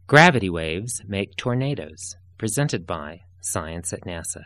Gravity waves make tornadoes, presented by Science at NASA.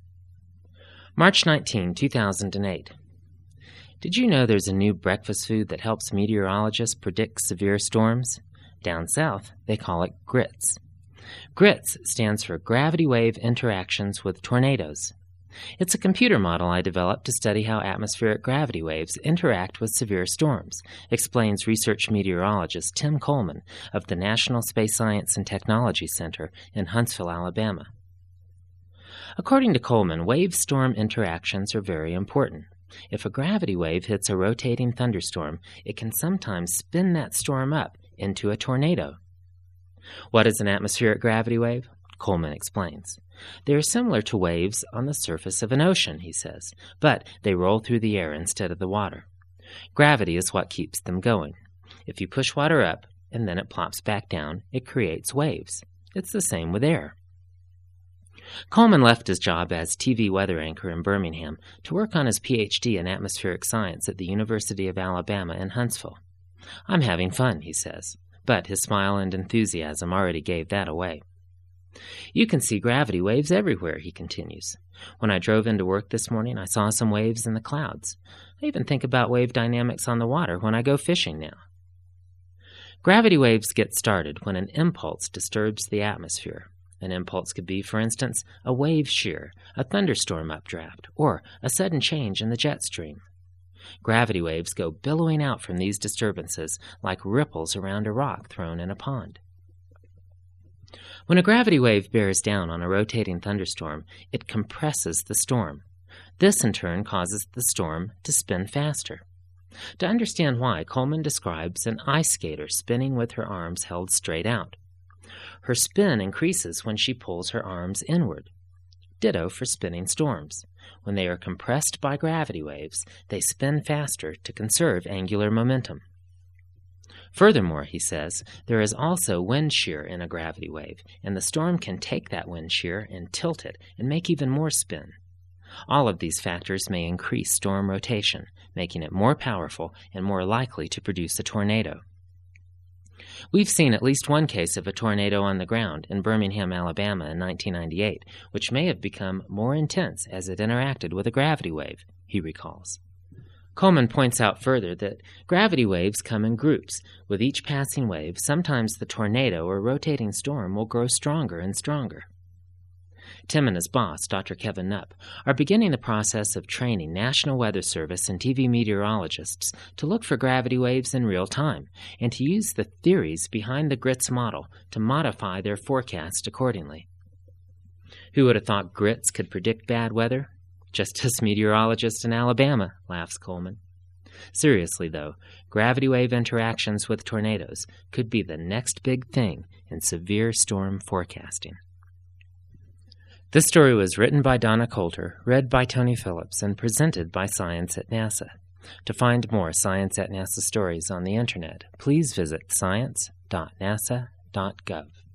March 19, 2008. Did you know there's a new breakfast food that helps meteorologists predict severe storms? Down south, they call it GRITS. GRITS stands for Gravity Wave Interactions with Tornadoes. It's a computer model I developed to study how atmospheric gravity waves interact with severe storms, explains research meteorologist Tim Coleman of the National Space Science and Technology Center in Huntsville, Alabama. According to Coleman, wave-storm interactions are very important. If a gravity wave hits a rotating thunderstorm, it can sometimes spin that storm up into a tornado. What is an atmospheric gravity wave? Coleman explains. They are similar to waves on the surface of an ocean, he says, but they roll through the air instead of the water. Gravity is what keeps them going. If you push water up and then it plops back down, it creates waves. It's the same with air. Coleman left his job as TV weather anchor in Birmingham to work on his Ph.D. in atmospheric science at the University of Alabama in Huntsville. I'm having fun, he says, but his smile and enthusiasm already gave that away. You can see gravity waves everywhere, he continues. When I drove into work this morning, I saw some waves in the clouds. I even think about wave dynamics on the water when I go fishing now. Gravity waves get started when an impulse disturbs the atmosphere. An impulse could be, for instance, a wave shear, a thunderstorm updraft, or a sudden change in the jet stream. Gravity waves go billowing out from these disturbances like ripples around a rock thrown in a pond. When a gravity wave bears down on a rotating thunderstorm, it compresses the storm. This, in turn, causes the storm to spin faster. To understand why, Coleman describes an ice skater spinning with her arms held straight out. Her spin increases when she pulls her arms inward. Ditto for spinning storms. When they are compressed by gravity waves, they spin faster to conserve angular momentum. Furthermore, he says, there is also wind shear in a gravity wave, and the storm can take that wind shear and tilt it and make even more spin. All of these factors may increase storm rotation, making it more powerful and more likely to produce a tornado. We've seen at least one case of a tornado on the ground in Birmingham, Alabama in 1998, which may have become more intense as it interacted with a gravity wave, he recalls. Coleman points out further that gravity waves come in groups. With each passing wave, sometimes the tornado or rotating storm will grow stronger and stronger. Tim and his boss, Dr. Kevin Knupp, are beginning the process of training National Weather Service and TV meteorologists to look for gravity waves in real time and to use the theories behind the GRITS model to modify their forecast accordingly. Who would have thought GRITS could predict bad weather? Just us meteorologists in Alabama, laughs Coleman. Seriously, though, gravity wave interactions with tornadoes could be the next big thing in severe storm forecasting. This story was written by Donna Coulter, read by Tony Phillips, and presented by Science at NASA. To find more Science at NASA stories on the Internet, please visit science.nasa.gov.